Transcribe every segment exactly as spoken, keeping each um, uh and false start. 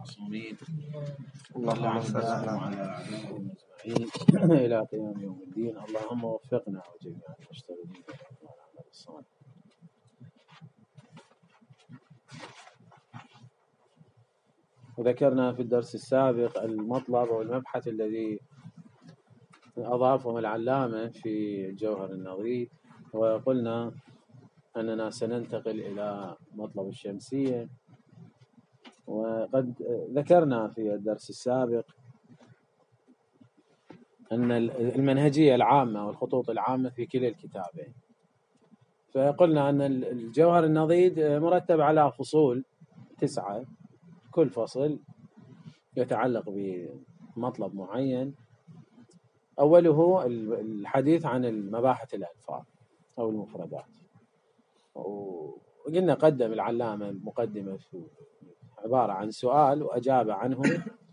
المعصومين اللهم صل على أعدائهم أجمعين إلى قيام يوم الدين. اللهم وفقنا وجميع المشتغلين بالعمل الصالح. وذكرنا في الدرس السابق المطلب والمبحث الذي أضافه العلامة في جوهر النظير، وقلنا أننا سننتقل إلى مطلب الشمسية. وقد ذكرنا في الدرس السابق أن المنهجية العامة والخطوط العامة في كلا الكتابين، فقلنا أن الجوهر النظيد مرتب على فصول تسعة، كل فصل يتعلق بمطلب معين. أوله الحديث عن المباحث الألفاظ أو المفردات، وقلنا قدم العلامة المقدمة في عبارة عن سؤال وأجاب عنه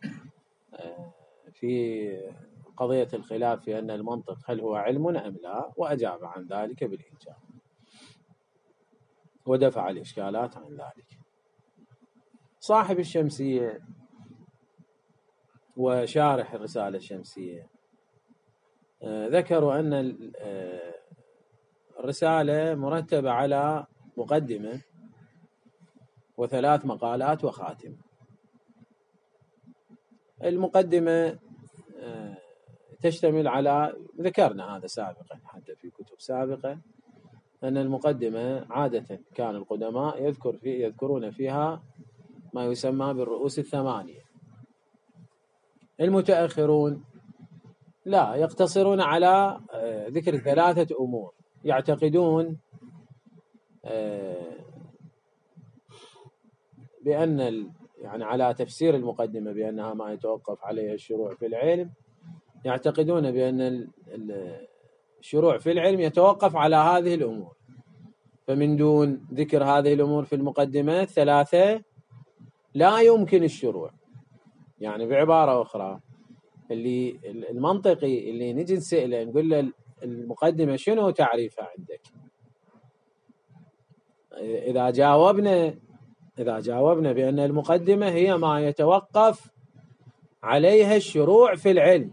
في قضية الخلاف في أن المنطق هل هو علم أم لا، وأجاب عن ذلك بالإيجاب ودفع الإشكالات عن ذلك. صاحب الشمسية وشارح الرسالة الشمسية ذكروا أن الرسالة مرتبة على مقدمة وثلاث مقالات وخاتمة. المقدمة تشتمل على، ذكرنا هذا سابقا حتى في كتب سابقة، أن المقدمة عادة كان القدماء يذكر في يذكرون فيها ما يسمى بالرؤوس الثمانية. المتأخرون لا، يقتصرون على ذكر ثلاثة أمور، يعتقدون بأن يعني على تفسير المقدمة بأنها ما يتوقف عليها الشروع في العلم، يعتقدون بأن الشروع في العلم يتوقف على هذه الأمور، فمن دون ذكر هذه الأمور في المقدمة ثلاثة لا يمكن الشروع. يعني بعبارة أخرى، اللي المنطقي اللي نجي نسأله نقول له المقدمة شنو تعريفها عندك، إذا جاوبنا إذا جاوبنا بأن المقدمة هي ما يتوقف عليها الشروع في العلم،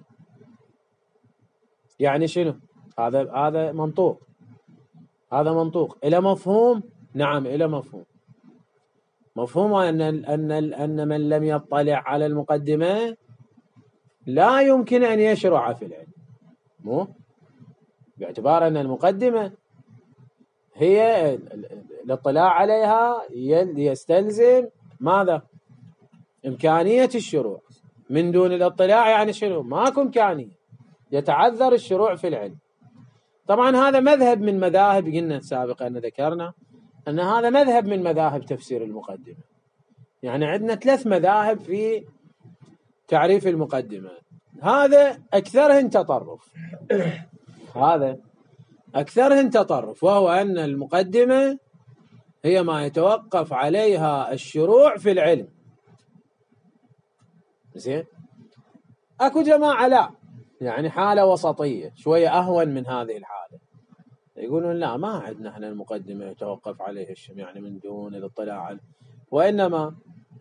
يعني شنو؟ هذا هذا منطوق، هذا منطوق إلى مفهوم. نعم إلى مفهوم. مفهوم أن أن أن من لم يطلع على المقدمة لا يمكن أن يشرع في العلم، مو باعتبار أن المقدمة هي الاطلاع عليها يستلزم ماذا؟ إمكانية الشروع. من دون الاطلاع يعني شنو؟ ماكو إمكانية، يتعذر الشروع في العلم. طبعا هذا مذهب من مذاهب، قلنا سابقا أن ذكرنا أن هذا مذهب من مذاهب تفسير المقدمة. يعني عندنا ثلاث مذاهب في تعريف المقدمة، هذا أكثرهن تطرف هذا أكثرهن تطرف وهو أن المقدمة هي ما يتوقف عليها الشروع في العلم. زين، أكو جماعة لا، يعني حالة وسطية شوية أهون من هذه الحالة، يقولون لا، ما عندنا احنا المقدمة يتوقف عليها الشم، يعني من دون الاطلاع، وإنما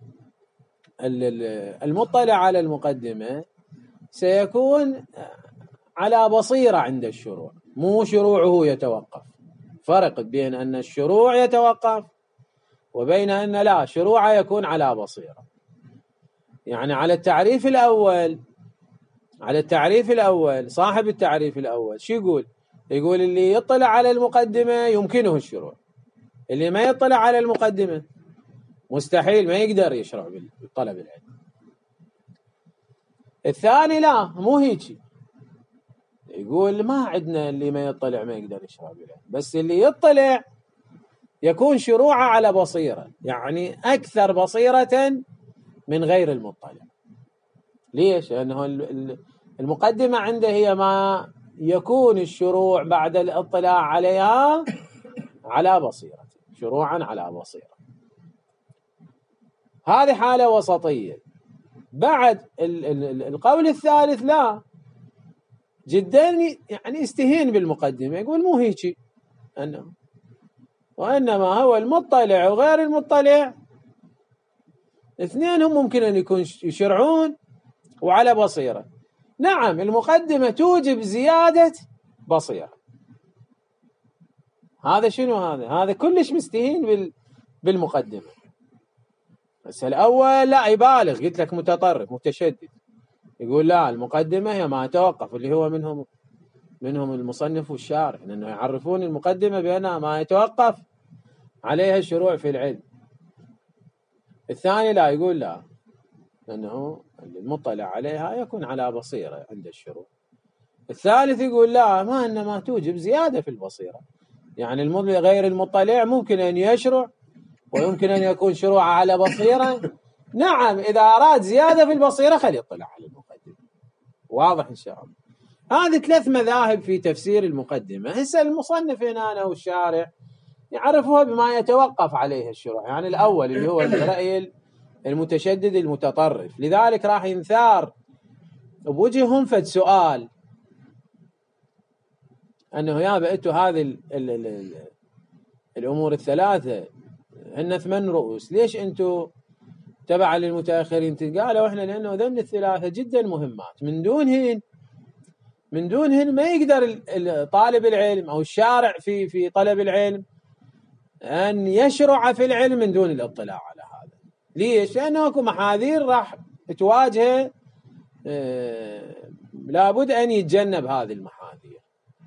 المطلع على المقدمة سيكون على بصيرة عند الشروع، مو شروعه يتوقف. فرق بين أن الشروع يتوقف وبين أن لا، شروعه يكون على بصيرة. يعني على التعريف الأول على التعريف الأول صاحب التعريف الأول شو يقول؟ يقول اللي يطلع على المقدمة يمكنه الشروع، اللي ما يطلع على المقدمة مستحيل، ما يقدر يشرع بالطلب العلم. الثاني لا، مو هيك، يقول ما عندنا اللي ما يطلع ما يقدر يشرع بالعلم، بس اللي يطلع يكون شروعه على بصيرة، يعني أكثر بصيرة من غير المطلع. ليش؟ لأنه المقدمة عنده هي ما يكون الشروع بعد الاطلاع عليها على بصيرة، شروعا على بصيرة. هذه حالة وسطية. بعد القول الثالث لا، جدا يعني يستهين بالمقدمة، يقول مو هيك، أنه وإنما هو المطلع وغير المطلع اثنينهم ممكن أن يكون يشرعون وعلى بصيرة. نعم المقدمة توجب زيادة بصيرة. هذا شنو هذا؟ هذا كلش مستهين بالمقدمة. بس الأول لا يبالغ، قلت لك متطرف متشدد، يقول لا المقدمة هي ما يتوقف، اللي هو منهم منهم المصنف والشارح، لأنه يعرفون المقدمة بأنها ما يتوقف عليها الشروع في العلم. الثاني لا، يقول لا، لأنه المطلع عليها يكون على بصيرة عند الشروع. الثالث يقول لا، ما إنما توجب زيادة في البصيرة، يعني غير المطلع ممكن أن يشرع ويمكن أن يكون شروع على بصيرة. نعم إذا أراد زيادة في البصيرة خلي يطلع على المقدمة. واضح إن شاء الله. هذه ثلاث مذاهب في تفسير المقدمة. هسه المصنف هنا والشارع يعرفوها بما يتوقف عليه الشروع، يعني الأول اللي هو الرأي المتشدد المتطرف. لذلك راح ينثار بوجههم فد سؤال، أنه يا بأتوا هذه ال ال ال ال الأمور الثلاثة هن ثمان رؤوس، ليش أنتوا تبع للمتأخرين؟ قالوا إحنا لأنه ذن الثلاثة جدا مهمات، من دونهن من دونهن ما يقدر طالب العلم أو الشارع في في طلب العلم أن يشرع في العلم من دون الاطلاع على هذا. ليش؟ لأنه اكو محاذير راح تواجهه، آه لابد أن يتجنب هذه المحاذير.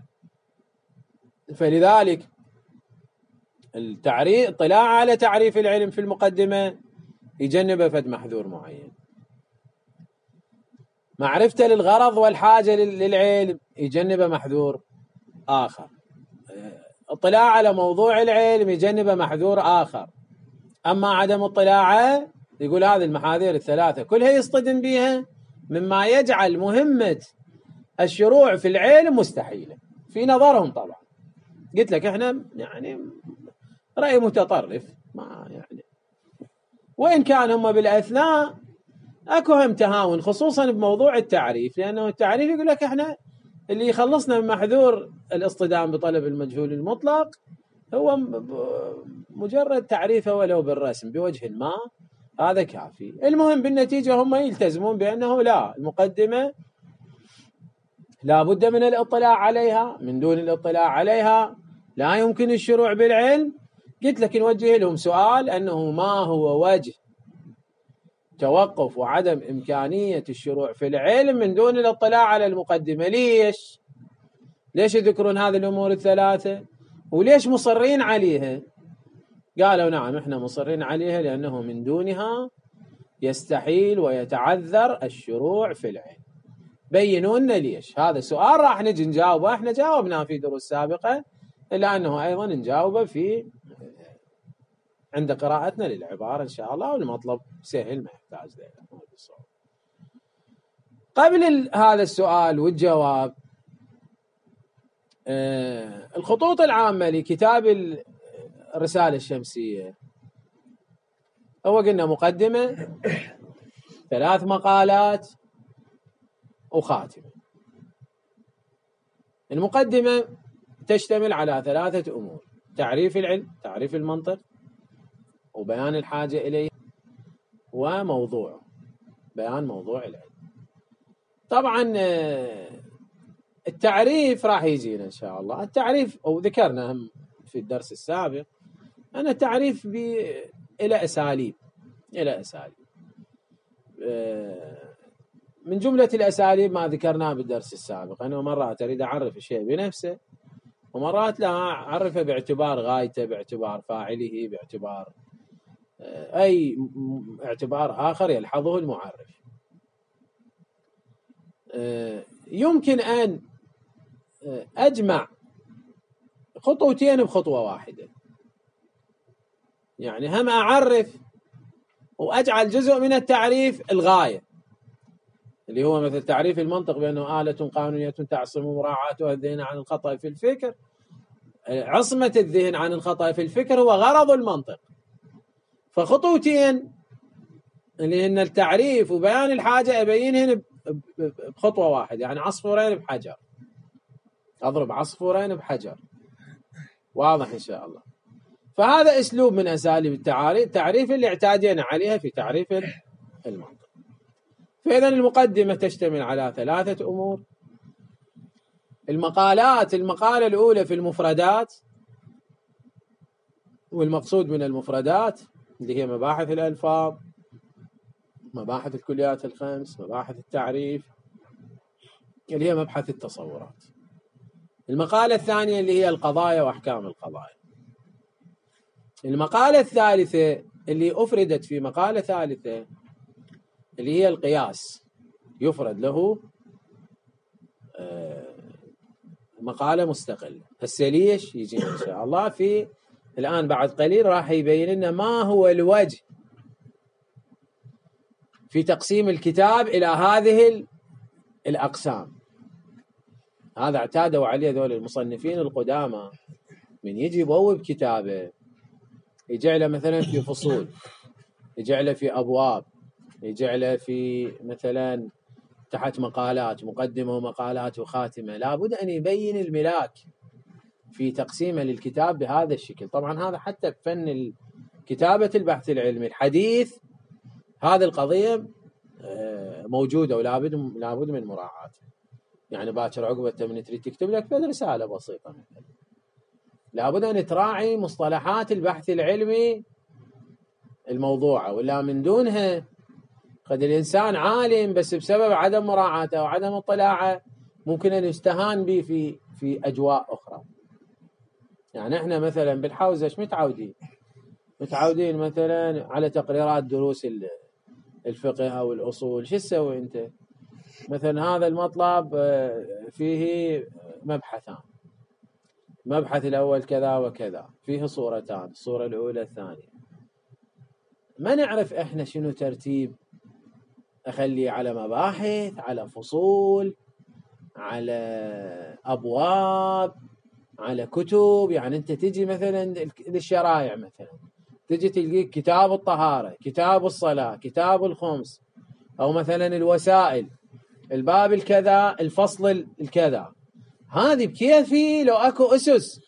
فلذلك التعريف اطلاع على تعريف العلم في المقدمة يجنب فد محذور معين. معرفته للغرض والحاجة للعلم يجنب محذور آخر. اطلاع على موضوع العلم يجنب محذور آخر. أما عدم اطلاعه يقول هذه المحاذير الثلاثة كلها يصطدم بها، مما يجعل مهمة الشروع في العلم مستحيلة في نظرهم. طبعا قلت لك احنا يعني رأي متطرف، ما يعني وإن كان هم بالأثناء اكو هم تهاون خصوصا بموضوع التعريف، لأنه التعريف يقول لك احنا اللي يخلصنا من محذور الاصطدام بطلب المجهول المطلق هو مجرد تعريفه ولو بالرسم بوجه ما، هذا كافي. المهم بالنتيجة هم يلتزمون بأنه لا، المقدمة لا بد من الاطلاع عليها، من دون الاطلاع عليها لا يمكن الشروع بالعلم. قلت لك نوجه لهم سؤال، أنه ما هو وجه توقف وعدم إمكانية الشروع في العلم من دون الاطلاع على المقدمة؟ ليش؟ ليش يذكرون هذه الأمور الثلاثة؟ وليش مصرين عليها؟ قالوا نعم احنا مصرين عليها لأنه من دونها يستحيل ويتعذر الشروع في العلم. بينوا لنا ليش. هذا سؤال راح نجي نجاوبه، احنا جاوبناه في دروس سابقة، إلا أنه أيضا نجاوبه في عند قراءتنا للعبارة إن شاء الله، والمطلب سهل ما يحتاج له. قبل هذا السؤال والجواب، آه الخطوط العامة لكتاب الرسالة الشمسية، هو قلنا مقدمة، ثلاث مقالات، وخاتمة. المقدمة تشتمل على ثلاثة أمور: تعريف العلم، تعريف المنطق، وبيان الحاجة إليه، وموضوع بيان موضوع العلم. طبعا التعريف راح يجينا إن شاء الله. التعريف أو ذكرنا هم في الدرس السابق أن التعريف إلى أساليب إلى أساليب من جملة الأساليب ما ذكرناه بالدرس السابق، أنه مرات أريد أعرف الشيء بنفسه، ومرات لا أعرفه باعتبار غايته، باعتبار فاعله، باعتبار أي اعتبار آخر يلحظه المعرف. يمكن أن أجمع خطوتين بخطوة واحدة، يعني هم أعرف وأجعل جزء من التعريف الغاية، اللي هو مثل تعريف المنطق بأنه آلة قانونية تعصم مراعاتها الذهن عن الخطأ في الفكر. عصمة الذهن عن الخطأ في الفكر هو غرض المنطق. فخطوتين اللي هن التعريف وبيان الحاجة أبينهن بخطوة واحدة، يعني عصفورين بحجر، أضرب عصفورين بحجر. واضح إن شاء الله. فهذا أسلوب من أساليب التعريف اللي اعتادينا عليها في تعريف المنطق. فإذا المقدمة تشتمل على ثلاثة أمور. المقالات، المقالة الأولى في المفردات، والمقصود من المفردات اللي هي مباحث الألفاظ، مباحث الكليات الخمس، مباحث التعريف، اللي هي مبحث التصورات. المقالة الثانية اللي هي القضايا وأحكام القضايا. المقالة الثالثة اللي أفردت في مقالة ثالثة اللي هي القياس، يفرد له مقالة مستقلة. هسه ليش؟ يجي إن شاء الله في الآن بعد قليل راح يبين لنا ما هو الوجه في تقسيم الكتاب إلى هذه الأقسام. هذا اعتادوا عليه ذول المصنفين القدامى، من يجي يبوب كتابه يجعله مثلا في فصول، يجعله في أبواب، يجعله في مثلا تحت مقالات، مقدمة ومقالات وخاتمة. لابد أن يبين الملاك في تقسيمه للكتاب بهذا الشكل. طبعا هذا حتى بفن كتابة البحث العلمي الحديث هذه القضية موجودة ولابد لابد من مراعاتها. يعني باكر عقبة من تريد تكتب لك بس رسالة بسيطة مثلا، لابد أن تراعي مصطلحات البحث العلمي الموضوعة، ولا من دونها قد الإنسان عالم بس بسبب عدم مراعاته وعدم اطلاعه ممكن أن يستهان به في في أجواء أخرى. يعني إحنا مثلا بالحوزة متعودين متعودين مثلا على تقريرات دروس الفقه أو الأصول. شو تسوي أنت؟ مثلا هذا المطلب فيه مبحثان، مبحث الأول كذا وكذا، فيه صورتان، الصورة الأولى الثانية. ما نعرف إحنا شنو ترتيب أخلي على مباحث، على فصول، على أبواب، على كتب. يعني أنت تجي مثلا للشرائع مثلا تجي تلقيك كتاب الطهارة، كتاب الصلاة، كتاب الخمس، أو مثلا الوسائل، الباب الكذا، الفصل الكذا. هذه بكيفي لو أكو أسس،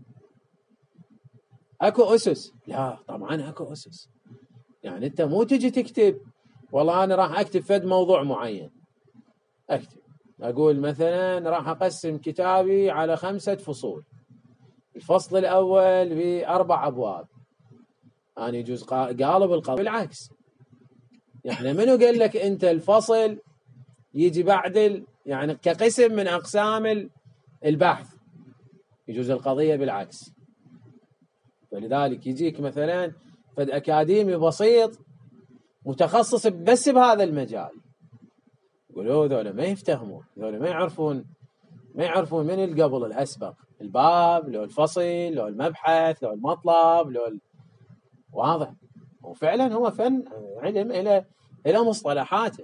أكو أسس. لا طبعا أكو أسس. يعني أنت مو تجي تكتب والله أنا راح أكتب فد موضوع معين، أكتب أقول مثلا راح أقسم كتابي على خمسة فصول، الفصل الأول بأربع أبواب، أنا يعني يجوز قالب القضاء. بالعكس، يعني منو قال لك أنت الفصل يجي بعد ال... يعني كقسم من أقسام البحث؟ يجوز القضية بالعكس. ولذلك يجيك مثلا فد أكاديمي بسيط متخصص بس بهذا المجال، يقولوا ذولا ما يفتهمون، ذولا ما يعرفون ما يعرفون من القبل الأسبق، الباب لو الفصل لو المبحث لو المطلب لو ال... واضح. وفعلا هو فن علم إلى إلى مصطلحاته.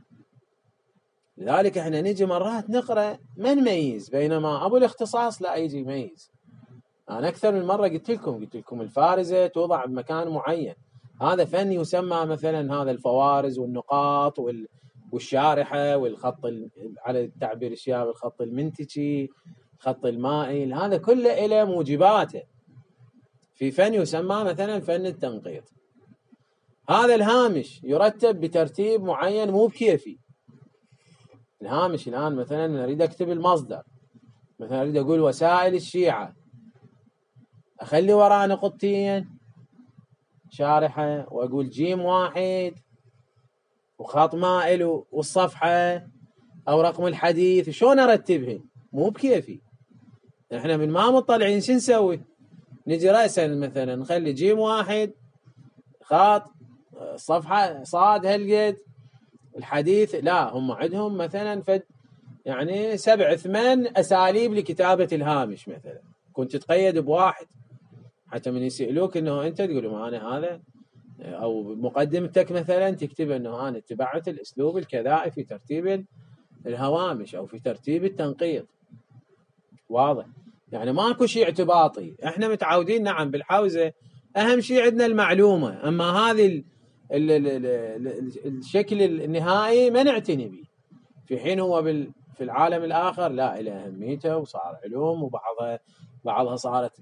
لذلك احنا نجي مرات نقرأ ما نميز، بينما أبو الاختصاص لا يجي يميز. أنا أكثر من مرة قلت لكم قلت لكم الفارزة توضع بمكان معين، هذا فن يسمى مثلا هذا الفوارز والنقاط وال والشارحة والخط ال... على التعبير الشيابي الخط المنتجي، الخط المائي، هذا كله إلى موجباته في فن يسمى مثلا فن التنقيط. هذا الهامش يرتب بترتيب معين مو بكيفي. الهامش الآن مثلا أنا أريد أكتب المصدر، مثلا أريد أقول وسائل الشيعة، أخلي وراء نقطتين شارحة وأقول جيم واحد وخط مائل والصفحة أو رقم الحديث. شلون أرتبهن؟ مو بكيفي. إحنا من ما مطلعين شو نسوي؟ نجي رأسا مثلا نخلي جيم واحد خط صفحة صاد هالقد الحديث. لا، هم عندهم مثلا فد يعني سبع ثمان أساليب لكتابة الهامش. مثلا كنت تتقيد بواحد حتى من يسألوك إنه أنت تقول ما أنا هذا، أو مقدمتك مثلا تكتب إنه أنا اتبعت الأسلوب الكذائي في ترتيب الهوامش أو في ترتيب التنقيط. واضح؟ يعني ماكو شيء اعتباطي. إحنا متعودين نعم بالحوزة أهم شيء عندنا المعلومة، أما هذه ال ال ال ال الشكل النهائي ما نعتني به، في حين هو بال في العالم الآخر لا، إلى أهميته وصار علوم، وبعضها بعضها صارت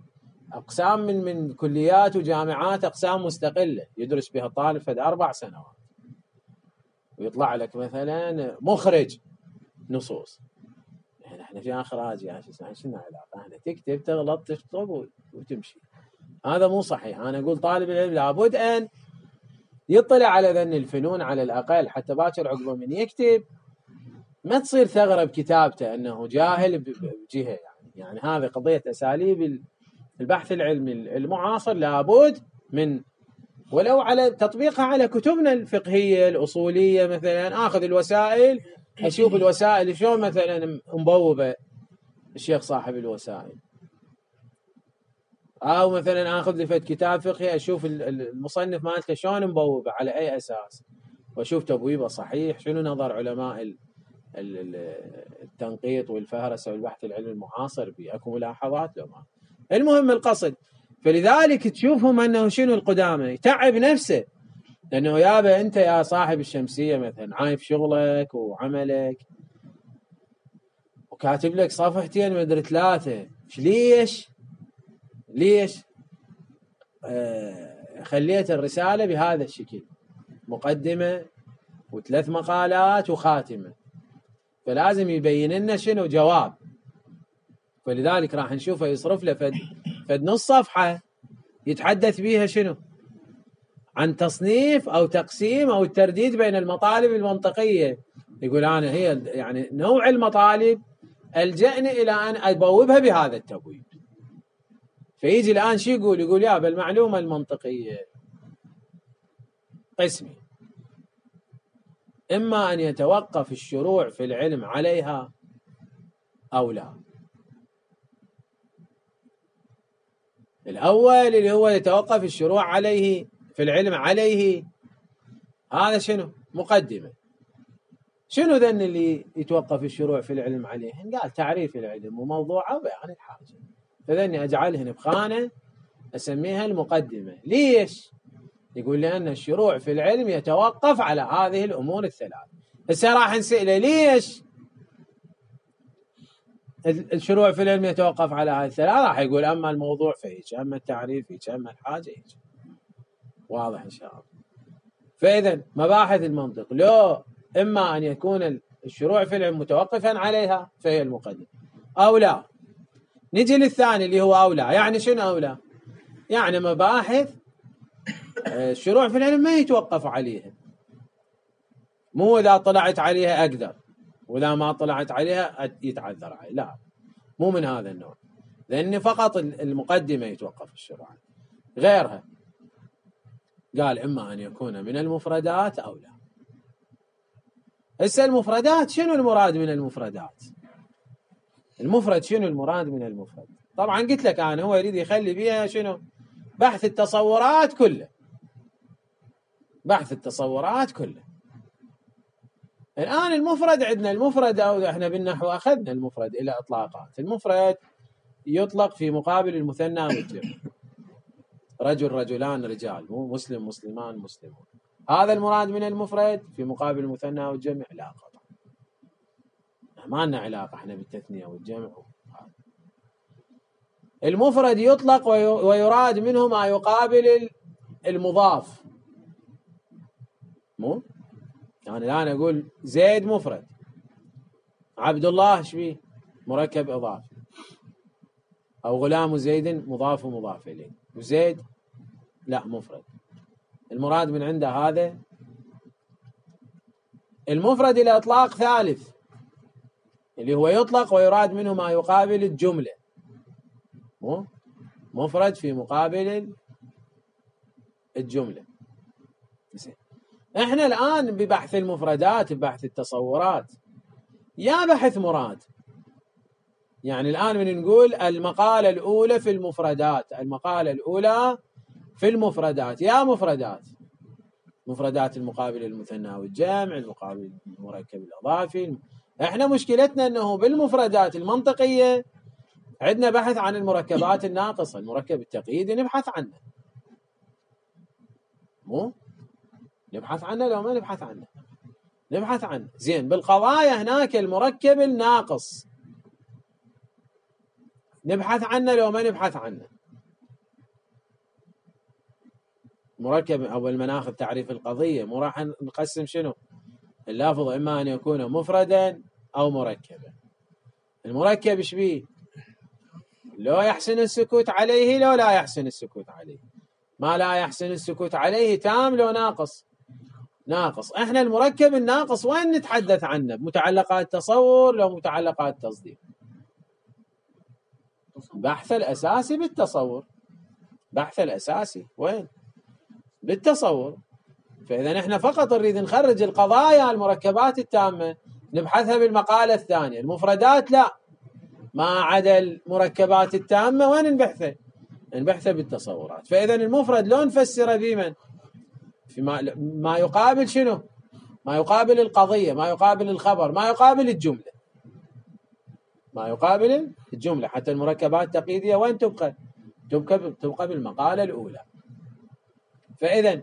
أقسام من من كليات وجامعات، أقسام مستقلة يدرس بها الطالب فد أربع سنوات، ويطلع لك مثلا مخرج نصوص. يعني احنا في اخراج يا شو شنو العلاقه؟ احنا تكتب تغلط تشطب وتمشي. هذا مو صحيح. انا اقول طالب العلم لابد ان يطلع على ذن الفنون على الاقل، حتى باكر عقبه من يكتب ما تصير ثغره بكتابته انه جاهل بجهه. يعني يعني هذه قضيه اساليب البحث العلمي المعاصر، لابد من ولو على تطبيقها على كتبنا الفقهيه الاصوليه. مثلا اخذ الوسائل، اشوف الوسائل شلون مثلا مبوبه الشيخ صاحب الوسائل، او مثلا اخذ لي فد كتاب فقهي اشوف المصنف مالته شلون مبوبه على اي اساس، واشوف تبويبه صحيح، شنو نظر علماء التنقيط والفهرسه والبحث العلمي المعاصر بي، اكو ملاحظات لو ما. المهم القصد. فلذلك تشوفهم انه شنو القدامى يتعب نفسه، لانه يابا انت يا صاحب الشمسيه مثلا عايف شغلك وعملك وكاتب لك صفحتين مدري ثلاثه، ليش؟ ليش؟ آه خليت الرساله بهذا الشكل، مقدمه وثلاث مقالات وخاتمه، فلازم يبين لنا شنو جواب. فلذلك راح نشوفه يصرف له فد فد نص صفحه يتحدث بيها شنو؟ عن تصنيف او تقسيم او الترديد بين المطالب المنطقيه. يقول انا هي يعني نوع المطالب الجأني الى ان ابوبها بهذا التبويب. فيجي الان شو يقول؟ يقول يا بالمعلومه المنطقيه قسمي، اما ان يتوقف الشروع في العلم عليها او لا. الاول اللي هو يتوقف الشروع عليه في العلم عليه، هذا شنو؟ مقدمه. شنو ذن اللي يتوقف الشروع في العلم عليه؟ قال تعريف العلم وموضوعه وبيان الحاجه، فذني اجعلهن بخانه اسميها المقدمه. ليش؟ يقول لان الشروع في العلم يتوقف على هذه الامور الثلاث. هسه راح نسأله ليش الشروع في العلم يتوقف على هذه الثلاث؟ راح يقول اما الموضوع فهيك، اما التعريف هيك، اما الحاجه هيك. واضح ان شاء الله. فاذا مباحث المنطق لو اما ان يكون الشروع في العلم متوقفا عليها فهي المقدمه، او لا. نجي للثاني اللي هو اولى. يعني شنو اولى؟ يعني مباحث الشروع في العلم ما يتوقف عليها، مو اذا طلعت عليها اقدر واذا ما طلعت عليها يتعذر عليها، لا، مو من هذا النوع. لان فقط المقدمه يتوقف الشروع، غيرها قال اما ان يكون من المفردات او لا. هسه المفردات شنو المراد من المفردات؟ المفرد شنو المراد من المفرد؟ طبعا قلت لك انا هو يريد يخلي بيها شنو؟ بحث التصورات كله، بحث التصورات كله. الان المفرد عندنا المفرد، او احنا بالنحو اخذنا المفرد الى اطلاقات. المفرد يطلق في مقابل المثنى والجمع، رجل رجلان رجال، مو مسلم مسلمان مسلمون. هذا المراد من المفرد في مقابل المثنى والجمع؟ لا قطعا، ما لنا علاقه احنا بالتثنيه والجمع. المفرد يطلق ويراد منه ما يقابل المضاف. مو يعني الان اقول زيد مفرد، عبد الله شبيه مركب اضافي، او غلام زيد مضاف ومضاف اليه، وزيد لا مفرد. المراد من عنده هذا. المفرد الى اطلاق ثالث اللي هو يطلق ويراد منه ما يقابل الجمله. مو مفرد في مقابل الجمله. احنا الان ببحث المفردات، ببحث التصورات، يا بحث مراد. يعني الان من نقول المقاله الاولى في المفردات، المقاله الاولى في المفردات، يا مفردات، مفردات المقابل المثنى والجمع، المقابل المركب الاضافي. احنا مشكلتنا انه بالمفردات المنطقيه عندنا بحث عن المركبات الناقصه، المركب التقييدي نبحث عنه. مو نبحث عنه لو ما نبحث عنه؟ نبحث عنه. زين، بالقضايا هناك المركب الناقص نبحث عنه لو ما نبحث عنه؟ مركب أول ما ناخذ تعريف القضية مو راح نقسم شنو اللافظ إما أن يكون مفردا أو مركبا. المركب إيش بيه؟ لو يحسن السكوت عليه لو لا يحسن السكوت عليه. ما لا يحسن السكوت عليه تام لو ناقص ناقص. احنا المركب الناقص وين نتحدث عنه؟ متعلقات تصور لو متعلقات تصديق. بحث الأساسي بالتصور، بحث الأساسي وين؟ بالتصور. فإذا نحن فقط نريد نخرج القضايا المركبات التامة نبحثها بالمقالة الثانية. المفردات لا، ما عدا المركبات التامة وين نبحثها؟ نبحثها بالتصورات. فإذا المفرد لو نفسره بمن؟ فيما ما يقابل شنو؟ ما يقابل القضية، ما يقابل الخبر، ما يقابل الجملة، ما يقابل الجملة. حتى المركبات التقييدية وين تبقى؟ تبقى تبقى بالمقالة الأولى. فإذا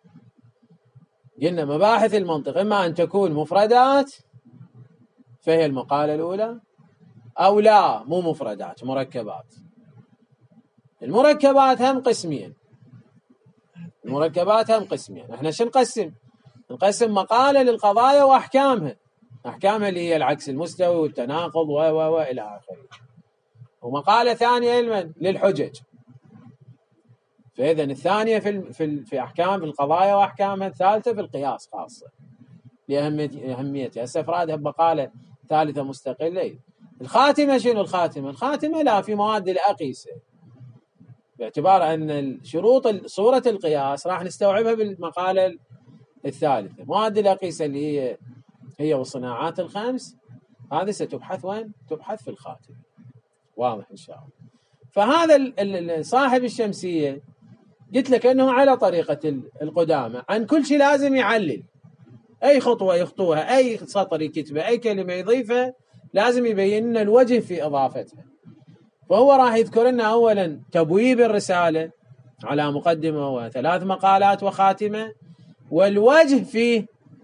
قلنا مباحث المنطق إما أن تكون مفردات فهي المقالة الأولى، أو لا مو مفردات مركبات. المركبات هم قسمين، المركبات هم قسمين. احنا شو نقسم؟ نقسم مقالة للقضايا وأحكامها، أحكامها اللي هي العكس المستوي والتناقض و و و إلى آخره، ومقالة ثانية لمن؟ للحجج. فإذا الثانية في في في أحكام في القضايا وأحكامها، الثالثة في القياس خاصة لأهمية أهميتها. هسه أفرادها بمقالة ثالثة مستقلة. الخاتمة شنو الخاتمة؟ الخاتمة لا في مواد الأقيسة، باعتبار أن شروط صورة القياس راح نستوعبها بالمقالة الثالثة. مواد الأقيسة اللي هي هي والصناعات الخمس هذه ستبحث وين؟ تبحث في الخاتمة. واضح إن شاء الله. فهذا صاحب الشمسية قلت لك أنه على طريقة القدامى عن كل شيء لازم يعلل، أي خطوة يخطوها، أي سطر يكتبه، أي كلمة يضيفها لازم يبين لنا الوجه في إضافتها. فهو راح يذكر لنا أولا تبويب الرسالة على مقدمة وثلاث مقالات وخاتمة، والوجه في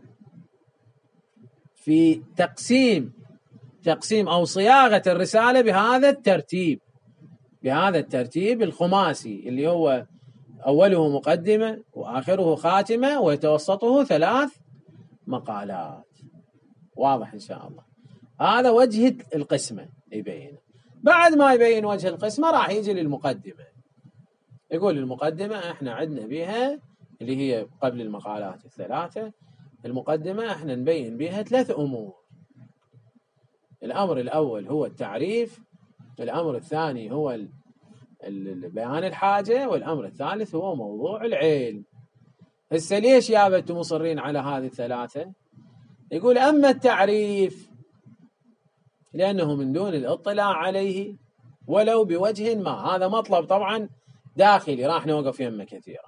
في تقسيم تقسيم أو صياغة الرسالة بهذا الترتيب، بهذا الترتيب الخماسي اللي هو أوله مقدمة وآخره خاتمة ويتوسطه ثلاث مقالات. واضح إن شاء الله. هذا وجه القسمة يبين. بعد ما يبين وجه القسمة راح يجي للمقدمة. يقول المقدمة احنا عندنا بها اللي هي قبل المقالات الثلاثة، المقدمة احنا نبين بها ثلاث أمور. الأمر الأول هو التعريف، الأمر الثاني هو بيان الحاجة، والأمر الثالث هو موضوع العلم. هسه ليش يا انتم مصرين على هذه الثلاثة؟ يقول أما التعريف لأنه من دون الاطلاع عليه ولو بوجه ما. هذا مطلب طبعا داخلي راح نوقف يمه كثيرا،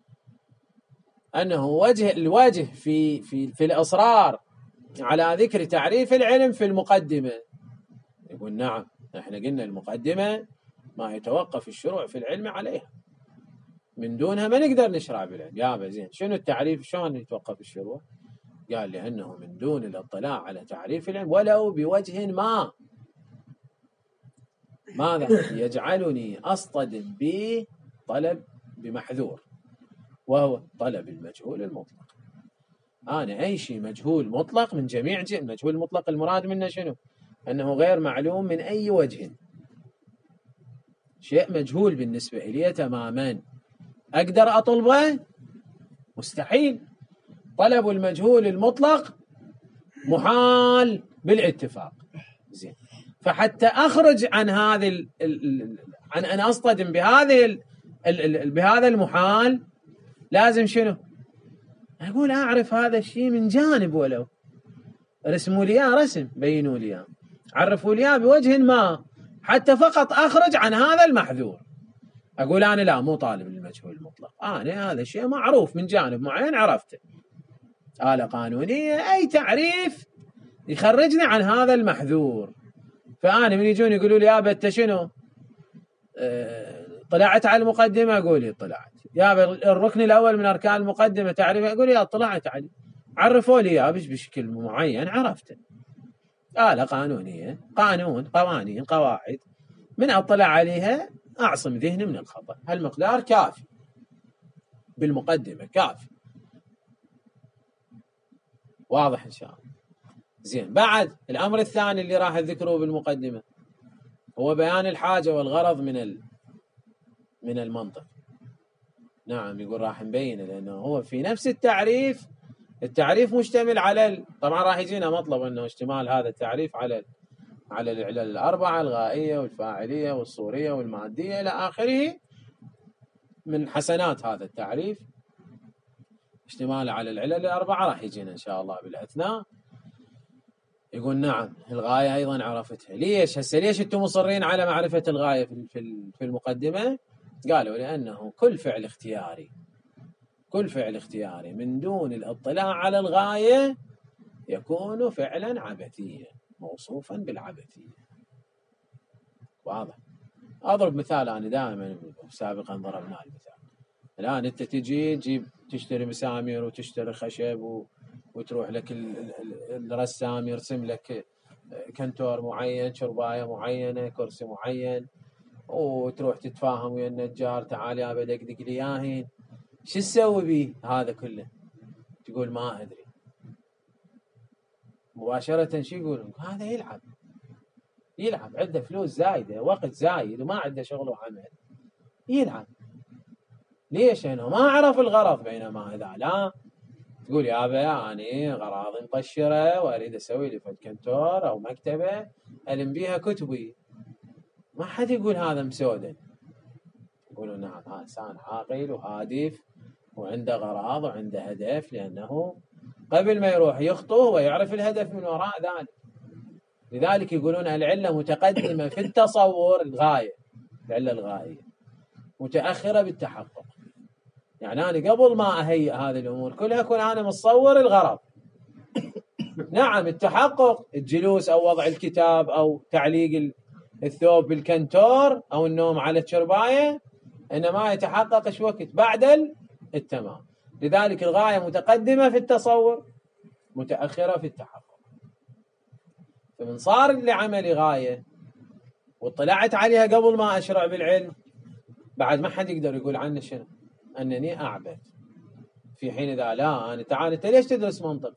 أنه وجه الوجه في في في الإصرار على ذكر تعريف العلم في المقدمة. يقول نعم، احنا قلنا المقدمة ما يتوقف الشروع في العلم عليها، من دونها ما نقدر نشرع بالعلم. يا زين شنو التعريف؟ شلون يتوقف الشروع؟ قال لأنه من دون الاطلاع على تعريف العلم ولو بوجه ما، ماذا يجعلني أصطدم بطلب بمحذور، وهو طلب المجهول المطلق. أنا أي شيء مجهول مطلق من جميع جهة. المجهول المطلق المراد منه شنو؟ أنه غير معلوم من أي وجه، شيء مجهول بالنسبة إلي تماما، أقدر أطلبه؟ مستحيل. طلب المجهول المطلق محال بالاتفاق. زين، فحتى أخرج عن هذه ال ال عن أن أصطدم بهذه ال ال بهذا المحال لازم شنو؟ أقول أعرف هذا الشيء من جانب، ولو رسموا لي رسم، بينوا لي، عرفوا لي بوجه ما، حتى فقط أخرج عن هذا المحذور. أقول أنا لا مو طالب المجهول المطلق، أنا هذا الشيء معروف من جانب معين عرفته، آلة قانونية، أي تعريف يخرجني عن هذا المحذور. فأنا من يجون يقولوا لي يابا أنت شنو؟ أه طلعت على المقدمة؟ أقول لي طلعت. يابا الركن الأول من أركان المقدمة تعريف؟ أقول لي طلعت عليه. عرفوا لي يا بشكل معين عرفته. آلة قانونية، قانون، قوانين، قواعد، من أطلع عليها أعصم ذهني من الخطأ، هالمقدار كافي. بالمقدمة كافي. واضح إن شاء الله. زين، بعد الأمر الثاني اللي راح أذكره بالمقدمة هو بيان الحاجة والغرض من من المنطق. نعم، يقول راح نبينه لأنه هو في نفس التعريف، التعريف مشتمل على ال... طبعا راح يجينا مطلب أنه اشتمال هذا التعريف على ال... على العلل الأربعة، الغائية والفاعلية والصورية والمادية إلى آخره من حسنات هذا التعريف، اشتماله على العلل الأربعة. راح يجينا إن شاء الله بالأثناء. يقول نعم الغاية أيضا عرفتها. ليش هسه ليش أنتم مصرين على معرفة الغاية في في المقدمة؟ قالوا لأنه كل فعل اختياري كل فعل اختياري من دون الاطلاع على الغاية يكون فعلا عبثيا موصوفا بالعبثية. واضح؟ أضرب مثال أنا دائما سابقا ضربنا المثال. الآن أنت تجي تجيب تشتري مسامير وتشتري خشب و... وتروح لك الرسام يرسم لك كنتور معين، شرباية معينة، كرسي معين، وتروح تتفاهم ويا النجار تعال يا بدقدق لي ياهين. شو تسوي به هذا كله؟ تقول ما أدري. مباشرة شو يقولون؟ هذا يلعب يلعب عنده فلوس زايدة، وقت زايد، وما عنده شغل وعمل، يلعب. ليش؟ لأنه ما عرف الغرض. بينما إذا لا تقول يا أبا أنا غراضي مطشرة وأريد أسوي لي فد كنتور أو مكتبة ألم بيها كتبي، ما حد يقول هذا مسودة. يقولون نعم هذا إنسان عاقل وهادف وعنده غراض وعنده هدف، لأنه قبل ما يروح يخطو ويعرف الهدف من وراء ذلك. لذلك يقولون العلة متقدمة في التصور، الغاية العلة الغائية متأخرة بالتحقق. يعني أنا قبل ما أهيئ هذه الأمور كلها أكون أنا متصور الغرض. نعم التحقق الجلوس أو وضع الكتاب أو تعليق الثوب بالكنتور أو النوم على الشرباية إنما يتحقق إيش وقت؟ بعد التمام. لذلك الغاية متقدمة في التصور متأخرة في التحقق. فمن صار لعملي غاية واطلعت عليها قبل ما أشرع بالعلم، بعد ما حد يقدر يقول عني شنو؟ أنني أعبث. في حين إذا لا أنا تعال أنت ليش تدرس منطق؟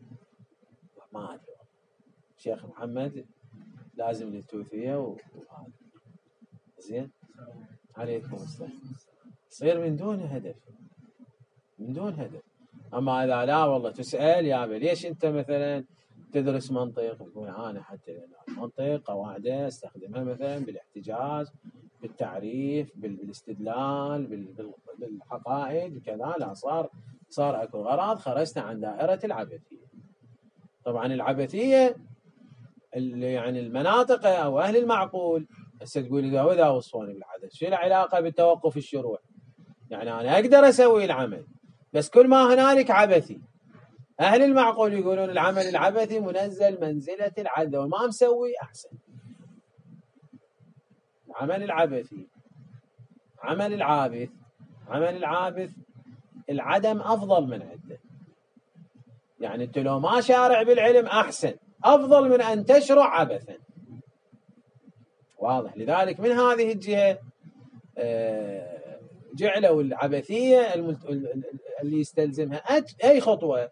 ما أدري شيخ محمد لازم للتوثية وهذا. زين عليكم السلام. يصير من دون هدف من دون هدف. أما إذا لا والله تسأل يا أبي ليش أنت مثلا تدرس منطق؟ تقول أنا حتى المنطق قواعده استخدمها مثلا بالاحتجاج، بالتعريف، بالاستدلال، بالحقائق كذا. لا صار صار اكو غرض خرجنا عن دائرة العبثية. طبعا العبثية اللي يعني المناطق او اهل المعقول هسه تقول اذا واذا وصفوني بالعبث شو العلاقة بالتوقف الشروع؟ يعني انا اقدر اسوي العمل بس كل ما هنالك عبثي. اهل المعقول يقولون العمل العبثي منزل منزلة العدل وما مسوي احسن. العمل العبثي عمل العابث عمل العابث العدم أفضل من عنده. يعني أنت لو ما شارع بالعلم أحسن، أفضل من أن تشرع عبثا. واضح؟ لذلك من هذه الجهة جعلوا العبثية اللي يستلزمها أي خطوة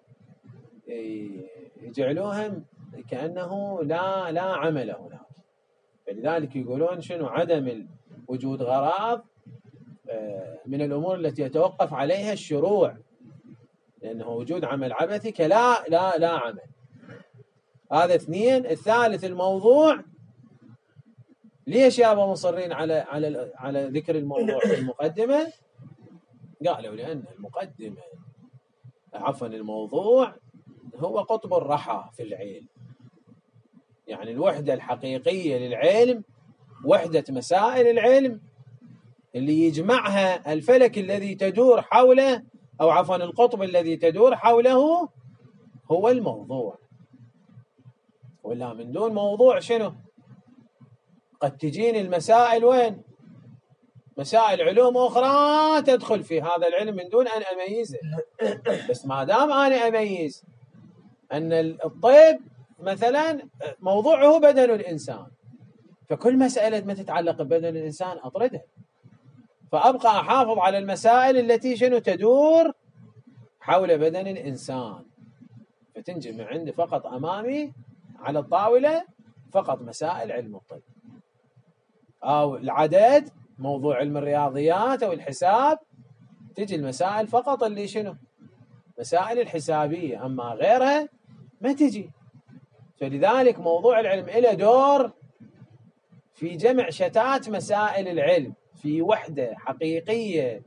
يجعلوها كأنه لا لا عمل هناك. فلذلك يقولون شنو؟ عدم وجود غراض من الأمور التي يتوقف عليها الشروع، لأنه وجود عمل عبثي كلا لا لا عمل. هذا اثنين. الثالث الموضوع. ليش يا أبا مصرين على على على ذكر الموضوع في المقدمة؟ قالوا لأن المقدمة عفوا الموضوع هو قطب الرحى في العلم. يعني الوحدة الحقيقية للعلم وحدة مسائل العلم اللي يجمعها الفلك الذي تدور حوله أو عفوا القطب الذي تدور حوله هو الموضوع. ولا من دون موضوع شنو؟ قد تجيني المسائل وين؟ مسائل علوم أخرى تدخل في هذا العلم من دون أن أميزه. بس ما دام أنا أميز أن الطيب مثلا موضوعه بدن الإنسان، فكل مسألة ما تتعلق ببدن الإنسان أطردها. فأبقى أحافظ على المسائل التي شنو تدور حول بدن الإنسان، فتنجي من عندي فقط أمامي على الطاولة فقط مسائل علم الطب أو العدد، موضوع علم الرياضيات أو الحساب، تجي المسائل فقط اللي شنو مسائل الحسابية، أما غيرها ما تجي. فلذلك موضوع العلم له دور في جمع شتات مسائل العلم في وحدة حقيقية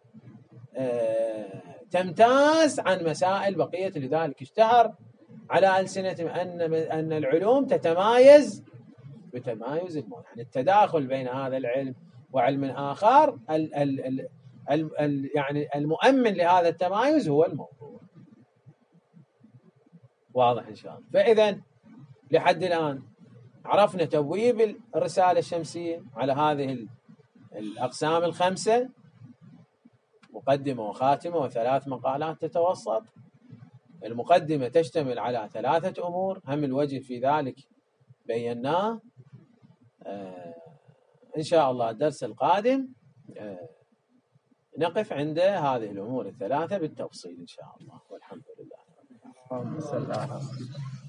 تمتاز عن مسائل بقية. لذلك اشتهر على ألسنتهم أن أن العلوم تتمايز بتمايز الموضوع، يعني التداخل بين هذا العلم وعلم آخر ال ال ال ال ال يعني المؤمن لهذا التمايز هو الموضوع. واضح إن شاء الله. فإذا لحد الآن عرفنا تبويب الرسالة الشمسية على هذه الأقسام الخمسة: مقدمة وخاتمة وثلاث مقالات تتوسط. المقدمة تشتمل على ثلاثة أمور، هم الوجه في ذلك بيناه. آه إن شاء الله الدرس القادم آه نقف عند هذه الأمور الثلاثة بالتفصيل إن شاء الله، والحمد لله. اللهم صل على